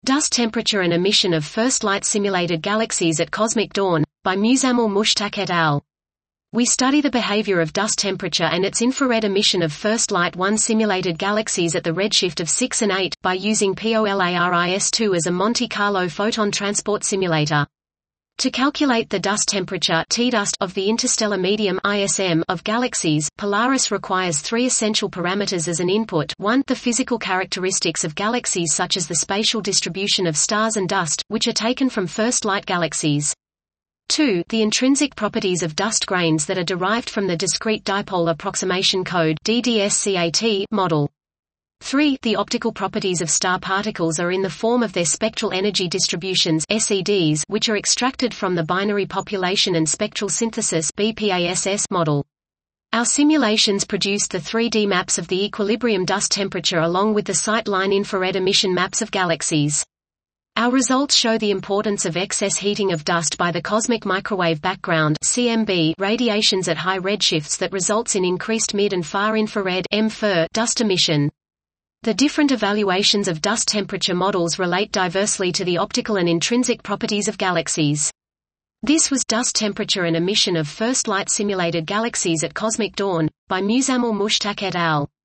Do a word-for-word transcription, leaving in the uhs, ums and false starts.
Dust Temperature and Emission of First Light Simulated Galaxies at Cosmic Dawn, by Muzammil Mushtaq et al. We study the behavior of dust temperature and its infrared emission of first light one simulated galaxies at the redshift of six and eight, by using POLARIS two as a Monte Carlo photon transport simulator. To calculate the dust temperature T-dust of the interstellar medium I S M of galaxies, Polaris requires three essential parameters as an input. one The physical characteristics of galaxies such as the spatial distribution of stars and dust, which are taken from first-light galaxies. two The intrinsic properties of dust grains that are derived from the Discrete Dipole Approximation Code D D S C A T model. three The optical properties of star particles are in the form of their spectral energy distributions S E Ds, which are extracted from the Binary Population and Spectral Synthesis B P A S S model. Our simulations produced the three D maps of the equilibrium dust temperature along with the sight-line infrared emission maps of galaxies. Our results show the importance of excess heating of dust by the cosmic microwave background C M B radiations at high redshifts that results in increased mid and far infrared M F I R dust emission. The different evaluations of dust temperature models relate diversely to the optical and intrinsic properties of galaxies. This was Dust Temperature and Emission of First Light Simulated Galaxies at Cosmic Dawn, by Muzammil Mushtaq et al.